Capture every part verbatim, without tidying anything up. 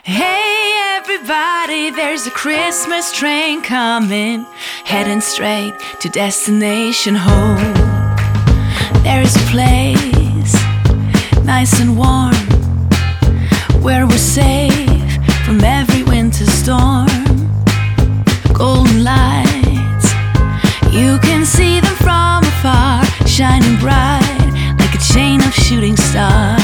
Hey everybody, there's a Christmas train coming, heading straight to destination home. There's a place, nice and warm, where we're safe from every winter storm. Golden lights, you can see them from afar, shining bright like a chain of shooting stars.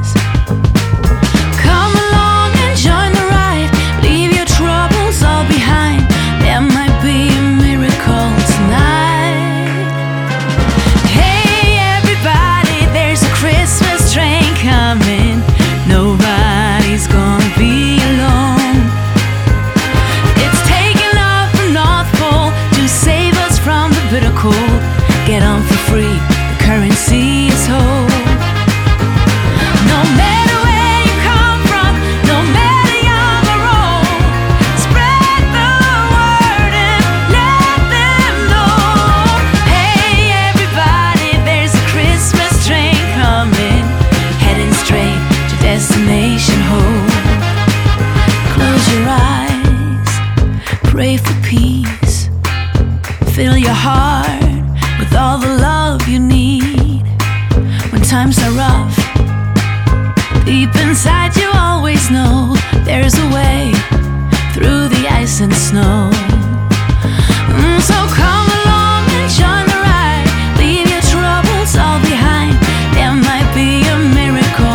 Come along and join the ride, leave your troubles all behind. There might be a miracle tonight. Hey everybody, there's a Christmas train coming, nobody's gonna be alone. It's taking off from North Pole to save us from the bitter cold. Get on for free, the currency is whole. No matter where you come from, no matter young or old, spread the word and let them know. Hey everybody, there's a Christmas train coming, heading straight to destination home. Close your eyes, pray for peace, fill your heart with all the love you need. When times are rough, deep inside you always know there's a way through the ice and snow. Mm, so come along and join the ride, leave your troubles all behind. There might be a miracle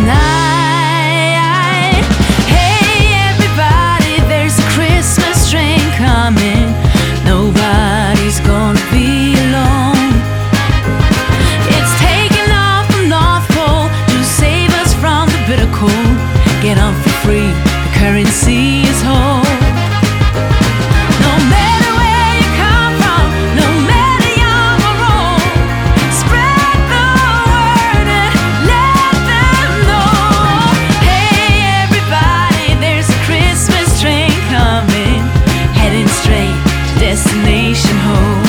tonight. Hey everybody, there's a Christmas train coming, nobody's gonna be alone. It's taking off from North Pole to save us from the bitter cold. Get on for free, the currency is whole. No matter where you come from, no matter young or old, spread the word and let them know. Hey everybody, there's a Christmas train coming, heading straight to destination home.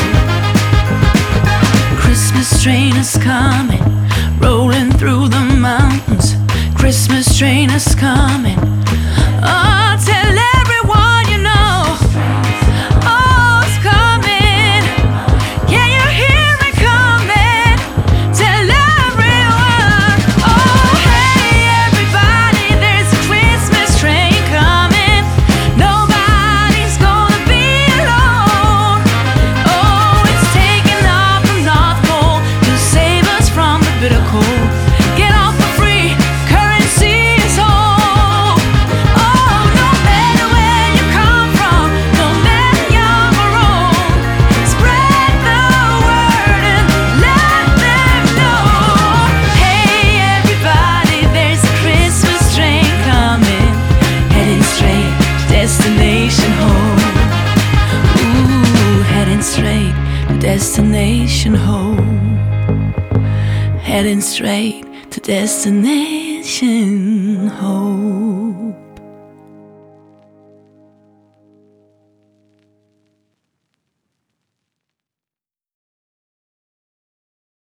Christmas train is coming, rolling through the mountains. Christmas train is coming. Oh, tell everyone you know. Oh, it's coming. Yeah, you hear it coming. Tell everyone. Oh, hey everybody, there's a Christmas train coming, nobody's gonna be alone. Oh, it's taking off from North Pole to save us from the bitter cold. Get off for free, currency is whole. Oh, no matter where you come from, no matter young or old, spread the word and let them know. Hey everybody, there's a Christmas train coming, heading straight to destination home. Ooh, heading straight to destination home. Heading straight to destination home.